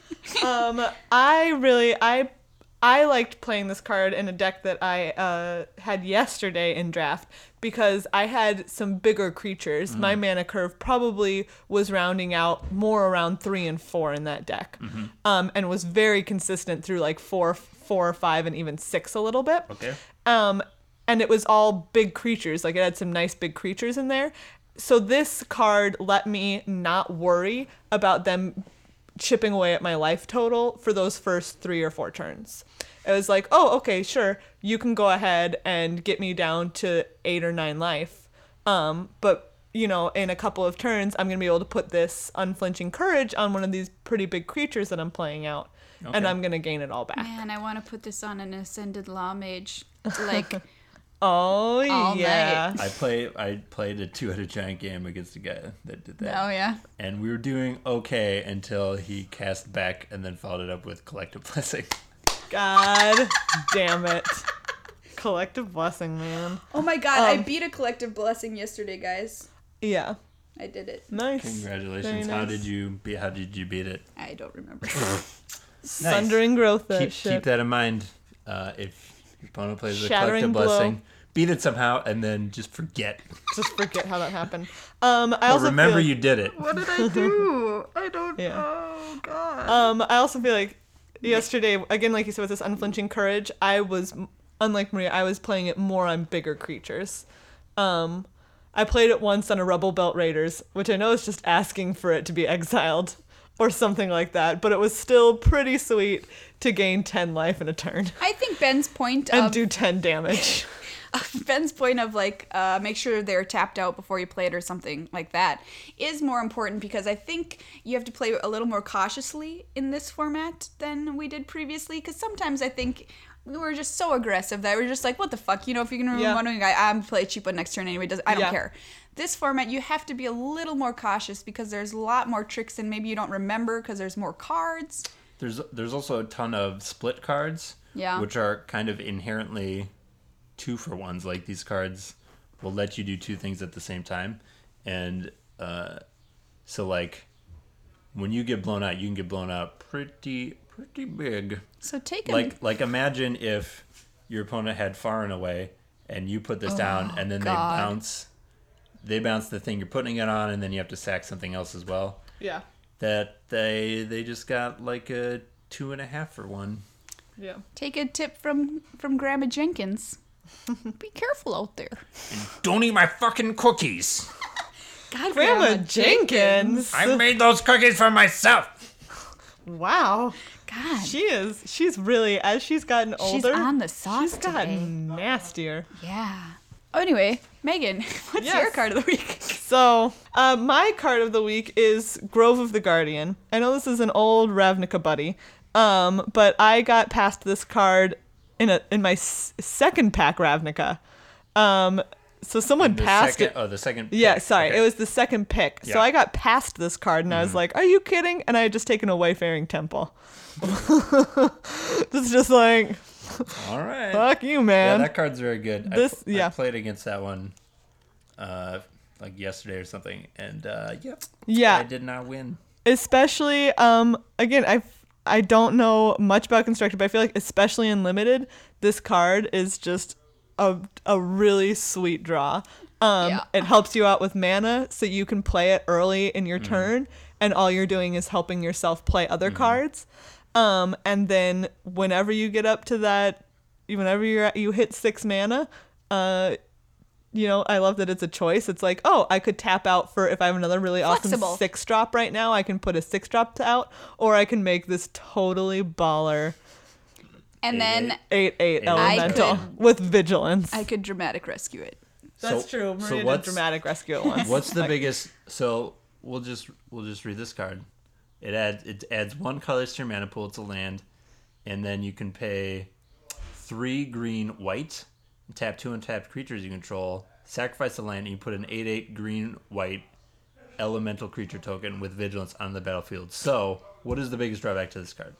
I liked playing this card in a deck that I had yesterday in draft because I had some bigger creatures. My mana curve probably was rounding out more around 3 and 4 in that deck, and was very consistent through like 4 or 5 and even 6 a little bit. Okay. And it was all big creatures. Like, it had some nice big creatures in there. So this card let me not worry about them chipping away at my life total for those first 3 or 4 turns. It was like, oh, okay, sure, you can go ahead and get me down to 8 or 9 life. But, you know, in a couple of turns, I'm going to be able to put this Unflinching Courage on one of these pretty big creatures that I'm playing out, and I'm going to gain it all back. Man, I want to put this on an Ascended Law Mage, like... Oh, yeah. Night. I played a 2-headed giant game against a guy that did that. Oh, yeah? And we were doing okay until he cast back and then followed it up with Collective Blessing. God damn it. Collective Blessing, man. Oh my god, I beat a Collective Blessing yesterday, guys. Yeah. I did it. Nice. Congratulations. How did you beat it? I don't remember. Sundering growth, keep that in mind. If your opponent plays a Collective Blessing, beat it somehow, and then just forget. Just forget how that happened. I also remember you did it. What did I do? I don't know. Oh, God. I also feel like yesterday, again, like you said, with this Unflinching Courage, I was, unlike Maria, I was playing it more on bigger creatures. I played it once on a Rebel Belt Raiders, which I know is just asking for it to be exiled or something like that, but it was still pretty sweet to gain 10 life in a turn. I think Ben's point and do 10 damage. Ben's point of, like, make sure they're tapped out before you play it or something like that is more important because I think you have to play a little more cautiously in this format than we did previously because sometimes I think we were just so aggressive that we're just like, what the fuck? You know, if you're going to remove one guy, I'm going to play a cheap one next turn anyway. I don't care. This format, you have to be a little more cautious because there's a lot more tricks and maybe you don't remember because there's more cards. There's also a ton of split cards, which are kind of inherently 2-for-1s. Like, these cards will let you do 2 things at the same time. And so, like, when you get blown out, you can get blown out pretty big. So take like imagine if your opponent had Far and Away and you put this down and then they bounce the thing you're putting it on and then you have to sack something else as well. Yeah. That they just got like a 2.5-for-1. Yeah. Take a tip from Grandma Jenkins. Be careful out there. And don't eat my fucking cookies. God, Grandma Jenkins. I made those cookies for myself. Wow. God. She's really, as she's gotten older, she's on the sauce she's gotten nastier. Yeah. Anyway, Megan, what's Yes. your card of the week? So, my card of the week is Grove of the Guardian. I know this is an old Ravnica buddy, but I got past this card in my second pack Ravnica. So someone passed it. Oh, the second. Yeah, pick. sorry. Okay. It was the second pick. So Yeah. I got past this card and I was like, are you kidding? And I had just taken a Wayfaring Temple. It's just like, All right. fuck you, Yeah, man. that card's very good. Yeah. I played against that one, like yesterday or something, and Yeah. I did not win. Especially, again, I don't know much about Constructed, but I feel like especially in Limited, this card is just a really sweet draw. Yeah. It helps you out with mana, so you can play it early in your turn, and all you're doing is helping yourself play other cards. And then whenever you get up to that, whenever you hit 6 mana, I love that it's a choice. It's like, oh, I could tap out for if I have another really Flexible. awesome 6-drop right now, I can put a 6-drop out, or I can make this totally baller And then 8/8 I elemental could- with vigilance. I could dramatic rescue it. That's So- true. so Maria did what's- dramatic rescue at once. What's the biggest? So we'll just read this card. It adds 1 color to your mana pool. It's a land, and then you can pay 3 green white, and tap 2 untapped creatures you control. Sacrifice the land, and you put an 8/8 green white elemental creature token with vigilance on the battlefield. So what is the biggest drawback to this card?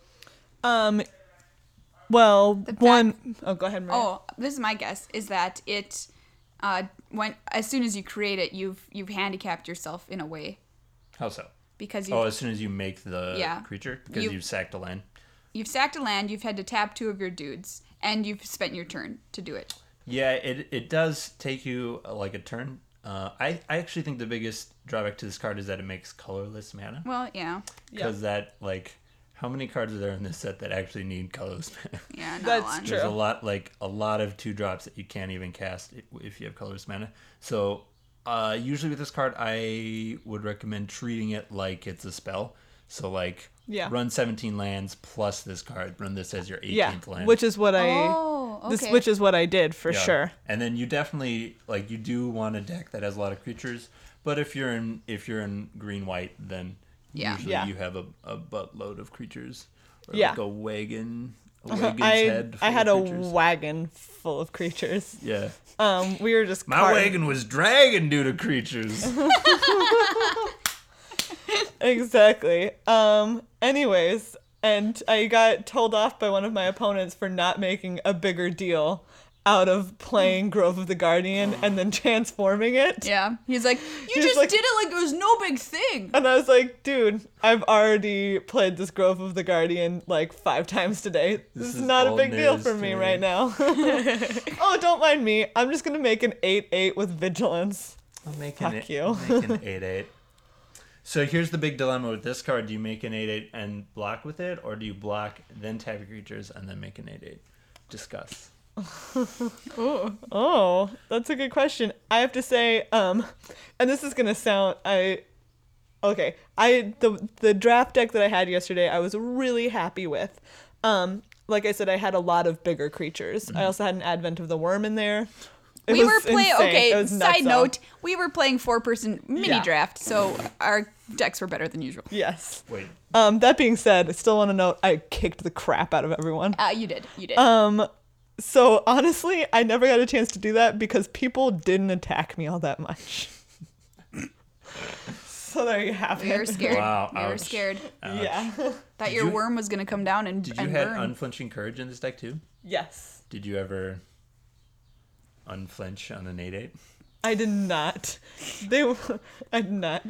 Well, fact- one oh go ahead, Maria. Oh, this is my guess, is that it, when as soon as you create it, you've handicapped yourself in a way How so? because Oh, as soon as you make the Yeah. creature, because You- you've sacked a land. you've sacked a land, you've had to tap 2 of your dudes, and you've spent your turn to do it. Yeah, it does take you like a turn. I actually think the biggest drawback to this card is that it makes colorless mana. Well, yeah, Because that, like, how many cards are there in this set that actually need colorless mana? yeah, not That's a lot. true. There's a lot of 2-drops that you can't even cast if you have colorless mana. So usually with this card, I would recommend treating it like it's a spell. So like, Yeah. run 17 lands plus this card. Run this as your 18th Yeah, land. which is what Oh, okay. which is what I did for Yeah. sure. And then you definitely you do want a deck that has a lot of creatures. But if you're in green white, then Yeah. usually Yeah. you have a buttload of creatures. Or Yeah. like a wagon's head. I full had of a creatures. wagon full of creatures. Yeah. We were just My wagon was dragging due to creatures. Exactly. Anyways, and I got told off by one of my opponents for not making a bigger deal out of playing Grove of the Guardian and then transforming it. Yeah, he's like, you He's just like- did it like it was no big thing. And I was like, dude, I've already played this Grove of the Guardian like 5 times today. This is not a old big deal news for to me me. right now. Oh, don't mind me. I'm just going to make an 8/8 with vigilance. I'm making Fuck it. you. I'm making 8/8. So here's the big dilemma with this card. Do you make an 8/8 and block with it, or do you block, then tap your creatures, and then make an 8/8? Discuss. Oh, that's a good question. I have to say, and this is gonna sound the draft deck that I had yesterday, I was really happy with. Like I said, I had a lot of bigger creatures. I also had an Advent of the Worm in there. It We was were playing. insane. Okay, It was side nutso. note: we were playing 4-person mini Yeah. draft, so our decks were better than usual. Yes. Wait. That being said, I still want to note I kicked the crap out of everyone. You did. So honestly, I never got a chance to do that because people didn't attack me all that much. So there you have We were it. scared. Wow, We were ouch. scared. Yeah. Thought your you- worm was gonna come down and Did you and have burn. unflinching courage in this deck too? Yes. Did you ever unflinch on an 8/8? I did not. I did not.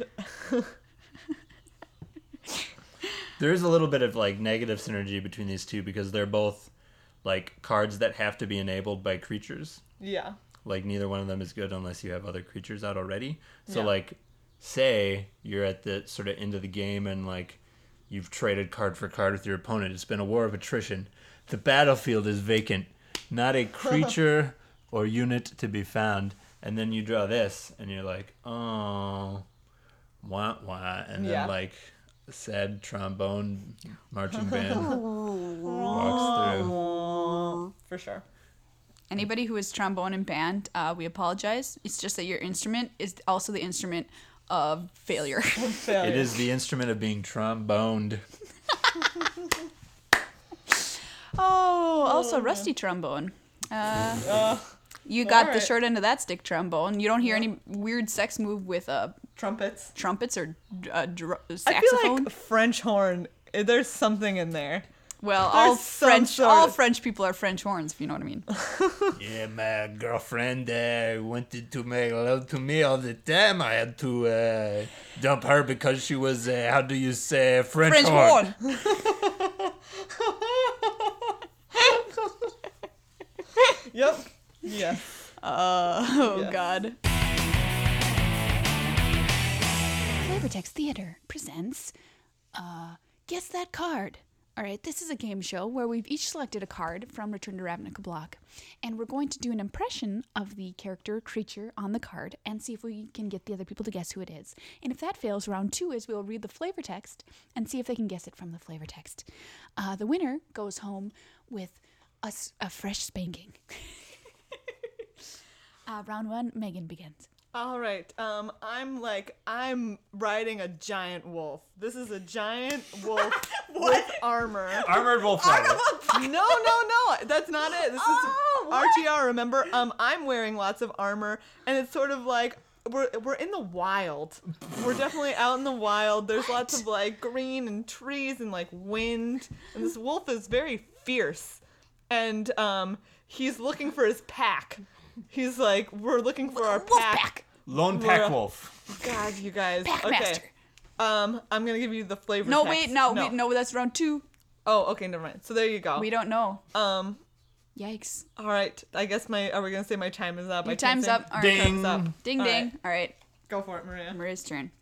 There is a little bit of like negative synergy between these two because they're both like cards that have to be enabled by creatures. Yeah. Like neither one of them is good unless you have other creatures out already. So Yeah. like say you're at the sort of end of the game and like you've traded card for card with your opponent. It's been a war of attrition. The battlefield is vacant. Not a creature or unit to be found. And then you draw this and you're like, oh, wah wah. And then Yeah. like a sad trombone marching band walks through. For sure. Anybody who is trombone in band, we apologize. It's just that your instrument is also the instrument of failure. It is the instrument of being tromboned. Oh, also rusty trombone. You got the alright. short end of that stick, trombone. You don't hear any weird sex move with Trumpets. trumpets or I saxophone. feel like French horn. There's something in there. Well, There's some sort all of- French people are French horns, if you know what I mean. Yeah, my girlfriend wanted to make love to me all the time. I had to dump her because she was, how do you say, French horn. Yep. Yeah. Oh, Yes. God. Flavortext Theater presents Guess That Card. All right, this is a game show where we've each selected a card from Return to Ravnica block, and we're going to do an impression of the character or creature on the card and see if we can get the other people to guess who it is. And if that fails, round 2 is we'll read the flavor text and see if they can guess it from the flavor text. The winner goes home with a fresh spanking. Round 1, Megan begins. All right. I'm riding a giant wolf. This is a giant wolf with armor. Armored wolf rider. No. That's not it. This is RTR. Remember? I'm wearing lots of armor, and it's sort of like we're in the wild. We're definitely out in the wild. There's lots of like green and trees and like wind, and this wolf is very fierce, and he's looking for his pack. He's like, we're looking for our pack. Lone pack wolf. God, you guys. Packmaster. Okay. I'm gonna give you the flavor. No, text. wait, no, that's round 2. Oh, okay, never mind. So there you go. We don't know. Yikes. All right. I guess are we gonna say my time is up? Your I can't time's say- up. All right. Ding. Time's up. Ding, All ding. right. All right. Go for it, Maria. Maria's turn.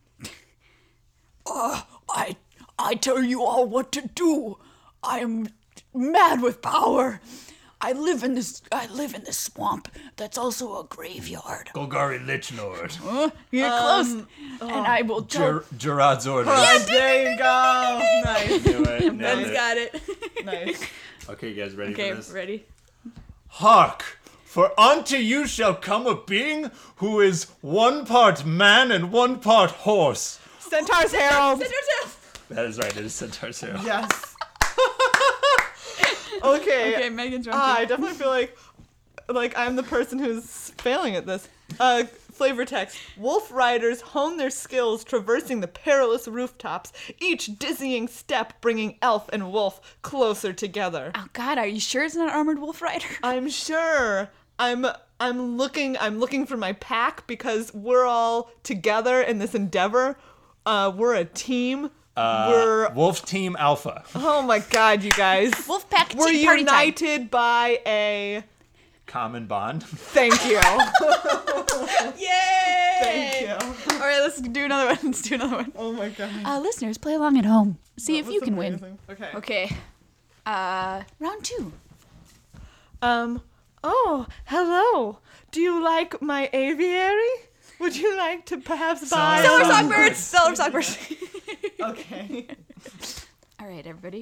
I tell you all what to do. I am mad with power. I live in this swamp that's also a graveyard. Golgari Lich Lord. You're close. And I will tell Gerard's order. There you go. Nice. Do it. Nailed Ben's it. got it. Nice. Okay, you guys ready Okay, for this? ready? Hark! For unto you shall come a being who is one part man and one part horse. Centaur's Herald. That is right, it is Centaur's Herald. Yes. Okay. Okay, Megan's round 2. I definitely feel like I'm the person who's failing at this. Flavor text. Wolf riders hone their skills traversing the perilous rooftops, each dizzying step bringing elf and wolf closer together. Oh, God, are you sure it's not Armored Wolf Rider? I'm sure. I'm looking for my pack because we're all together in this endeavor. We're a team. We're Wolf Team Alpha. oh my god, you guys. Wolfpack We're Tea Party Time. united by a Common bond. thank you. Yay! Thank you. All right, let's do another one. Let's do another one. Oh my god. Listeners, play along at home. See if That you was can win. amazing. Okay. Okay. Round 2. Oh, hello. Do you like my aviary? Would you like to perhaps buy Stellar some- Songbirds! Stellar Songbirds! Okay. All right, everybody.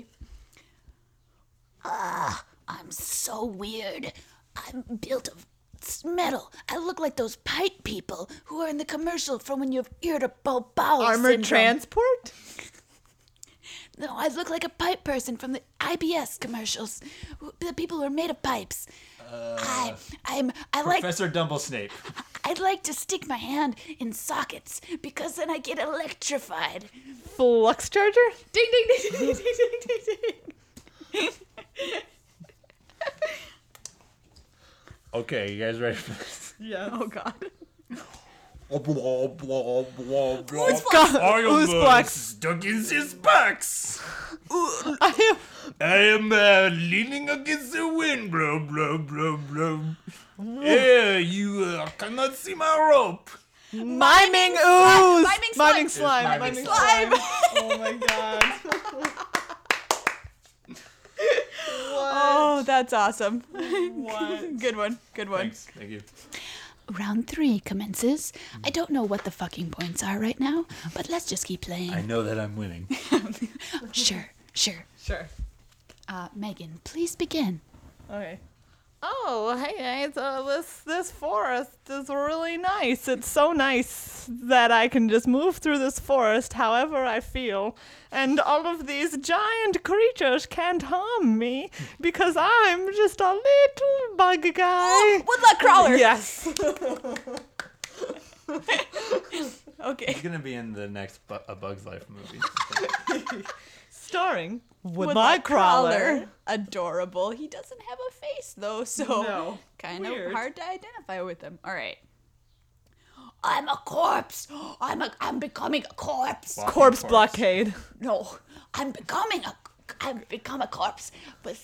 I'm so weird. I'm built of metal. I look like those pipe people who are in the commercial from when you have irritable bowel Armored syndrome. transport? No, I look like a pipe person from the IBS commercials. The people who are made of pipes. I like Professor Dumblesnape. I'd like to stick my hand in sockets because then I get electrified. Flux charger? Ding, ding, ding, ding, ding, ding, ding, ding. Okay, you guys ready for this? Yeah. Oh, God. Blah, blah, blah, blah. God, I am Oozflex. stuck in this box. I am I am leaning against the wind, blah, blah, blah, blah. Yeah, you cannot see my rope. miming ooze. Miming slime. Miming slime. Miming Miming slime. slime. Oh my god. Oh, that's awesome. What? Good one. Good one. Thanks, thank you. Round 3 commences. I don't know what the fucking points are right now, but let's just keep playing. I know that I'm winning. Sure. Sure. Megan, please begin. Okay. oh, hey, this forest is really nice. It's so nice that I can just move through this forest however I feel, and all of these giant creatures can't harm me because I'm just a little bug guy. Woodlock crawler. Yes. Okay. He's gonna be in the next A Bug's Life movie. Starring Woodlock Crawler. Adorable. He doesn't have a face though, so No. kind Weird. of hard to identify with him. All right. I'm a corpse. I'm becoming a corpse. Walking Corpse blockade. No, I've become a corpse, but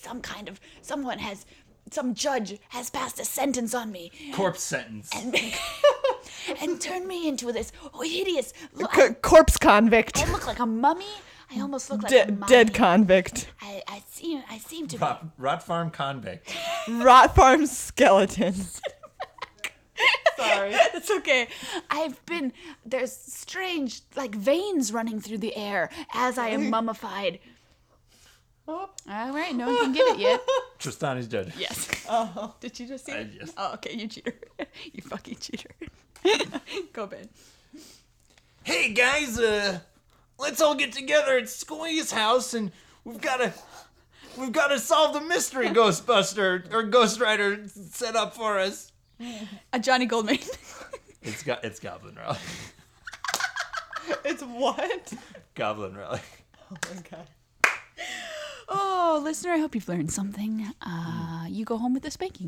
some judge has passed a sentence on me Corpse sentence. and turned me into this hideous. Corpse convict. I look like a mummy. I almost look like a mummy. Dead convict. I seem to be. Rot Farm convict. Rot farm skeleton. Sorry. It's okay. There's strange, like, veins running through the air as I am mummified. All right. No one can get it yet. Tristani's judge. Yes. Did you just see it? Yes. Oh, okay. You cheater. You fucking cheater. Go, Ben. Hey guys, let's all get together at Squee's house and we've got to solve the mystery Ghostbuster or Ghost Rider set up for us. Johnny Goldman. It's Goblin Rally. It's what? Goblin Rally. Oh my god. Oh, listener, I hope you've learned something. You go home with a spanking.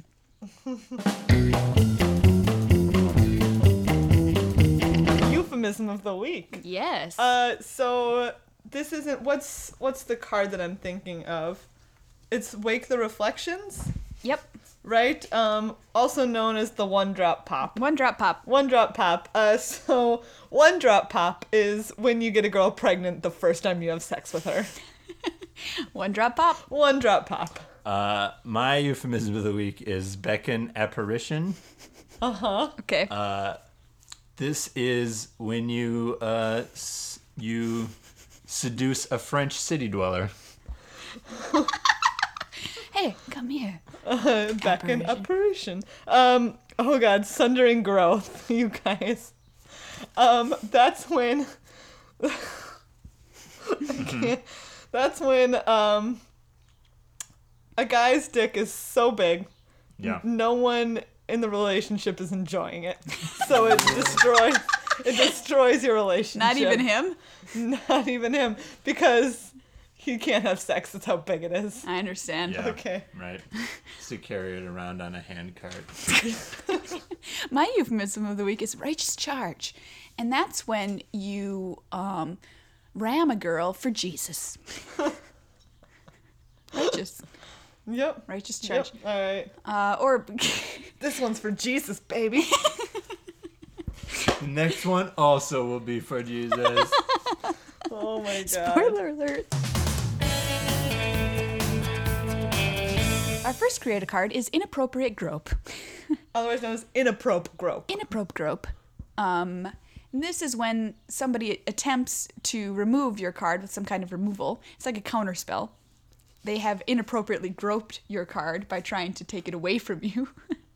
Euphemism of the week. Yes. So this isn't what's the card that I'm thinking of? It's Wake the Reflections, Yep. right? Also known as the One Drop Pop. One drop pop. One Drop Pop. So One Drop Pop is when you get a girl pregnant the first time you have sex with her. One drop pop. One Drop Pop. My euphemism of the week is Beckon Apparition. Okay. This is when you you seduce a French city dweller. Hey, come here. Beckon Apparition. Oh god, Sundering Growth, you guys. That's when that's when a guy's dick is so big Yeah. no one in the relationship is enjoying it. So it destroys your relationship. Not even him? Not even him. Because he can't have sex, that's how big it is. I understand. Yeah. Okay. Right. Just to carry it around on a hand cart. My euphemism of the week is righteous charge. And that's when you ram a girl for Jesus. Yep. Righteous charge. Yep. All right. Or This one's for Jesus, baby. The next one also will be for Jesus. Oh my god. spoiler alert. Our first creative card is inappropriate grope. Otherwise known as inappropriate grope. Inappropriate grope. And this is when somebody attempts to remove your card with some kind of removal. It's like a counter spell. They have inappropriately groped your card by trying to take it away from you.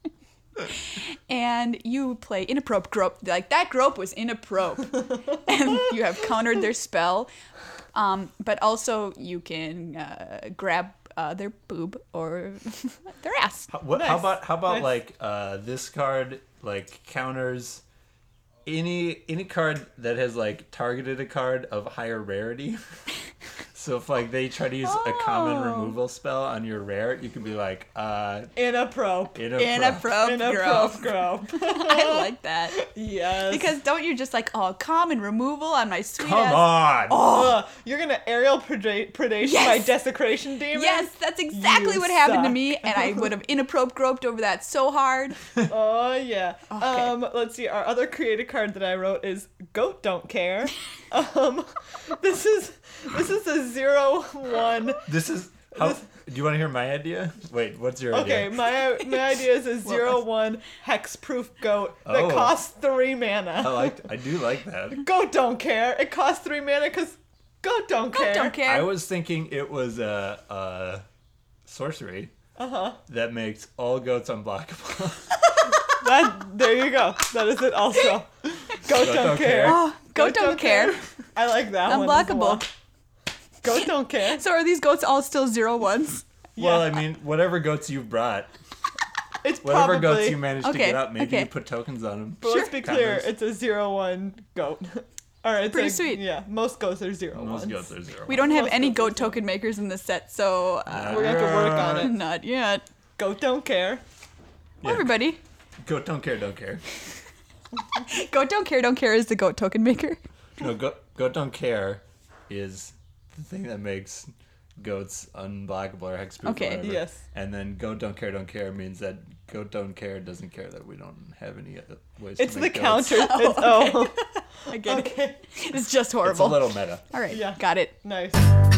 And you play inappropriate grope. Like, that grope was inappropriate. And you have countered their spell. But also you can grab their boob or their ass. How Nice. about Nice. like this card like counters any card that has like targeted a card of higher rarity. So if like they try to use a common removal spell on your rare, you can be like Inappropriate. Inappropriate grope. grope. I like that. Yes. Because don't you just like, common removal on my sweet come ass? on. You're gonna aerial predation Yes. by desecration demon? Yes, that's exactly You what happened to suck. me, and I would have inappropriate groped over that so hard. Oh yeah. Okay. Let's see. Our other creative card that I wrote is Goat Don't Care. This is a 0/1. This is how. Do you want to hear my idea? Wait, what's your Okay, idea? my idea is a 0/1 hex-proof goat that Oh. costs 3 mana. I do like that. Goat don't care. It costs 3 mana because goat don't care. Don't care. I was thinking it was a sorcery. that makes all goats unblockable. There you go. That is it also. Goat don't care. Oh, goat don't care. I like that one. as well. Unblockable. Goat don't care. So are these goats all still 0-1s? Well, I mean, whatever goats you've brought, It's whatever probably, goats you managed to Okay, get up, maybe okay. you put tokens on them. But let's be clear, Commas. it's a 0-1 goat. All right, Pretty sweet. Yeah, most goats are 0-1s. Most goats are 0. We don't have Most any goats are goat token makers in this set, so We're gonna have to work on it. not yet. Goat don't care. Well, everybody, Goat don't care, don't care. goat don't care is the goat token maker. No, goat don't care is the thing that makes goats unblockable or hexproof. Okay. Or whatever. Yes. And then goat don't care means that goat don't care doesn't care that we don't have any other ways It's to the make goats. counter. It's, I get okay. it. It's just It's a horrible. little meta. All right, Yeah. got it. Nice.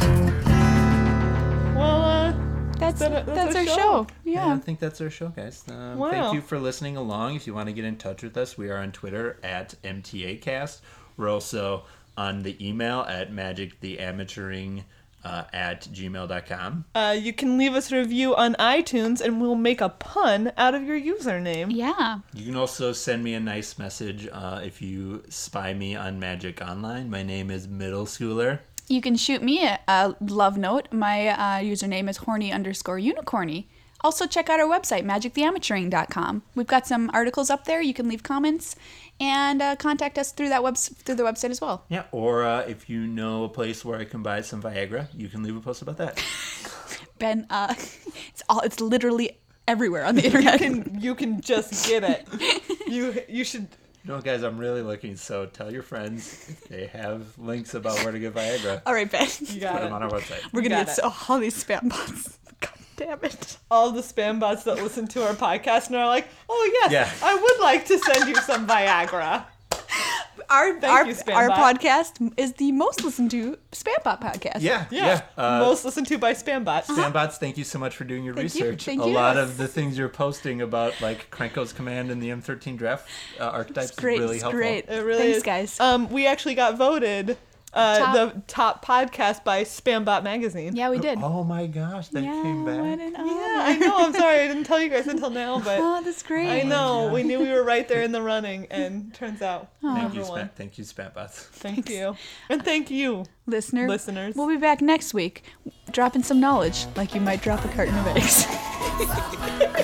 Well, That's our our show. show. Yeah, I Yeah. think that's our show, guys. Wow. Thank you for listening along. If you want to get in touch with us, we are on Twitter at MTAcast. We're also on the email at magictheamateuring at gmail.com. you can leave us a review on iTunes, and we'll make a pun out of your username. Yeah. You can also send me a nice message if you spy me on Magic Online. My name is Middle Schooler. You can shoot me a love note. My username is horny_unicorny. Also, check out our website, magictheamateuring.com. We've got some articles up there. You can leave comments and contact us through the website as well. Yeah, or if you know a place where I can buy some Viagra, you can leave a post about that. Ben, it's literally everywhere on the internet. You can just get it. You should. No, guys, I'm really looking, so tell your friends if they have links about where to get Viagra. All right, Ben. You Put got them it. on our website. We're gonna Got get it. all these spam bots. God damn it. All the spam bots that listen to our podcast and are like, "Oh yes, Yeah. I would like to send you some Viagra." Our you, spam our bot. podcast is the most listened to spam bot podcast. Yeah, Yeah, yeah. most listened to by spam bots. Spambots, thank you so much for doing your Thank you, research. thank A you. lot of the things you're posting about, like Krenko's command and the M13 draft archetypes, It's great. is really It's helpful. great. It really Thanks, is. guys. We actually got voted the top podcast by Spambot magazine. Yeah, we did. Oh my gosh, that came what back. an Yeah, honor. I know. I'm sorry I didn't tell you guys until now, but Oh, that's great. I know we knew we were right there in the running, and turns out Thank you, number one. Thank you, Spambots. Thank you, and thank you. Listeners. We'll be back next week, dropping some knowledge, like you might drop a carton of eggs.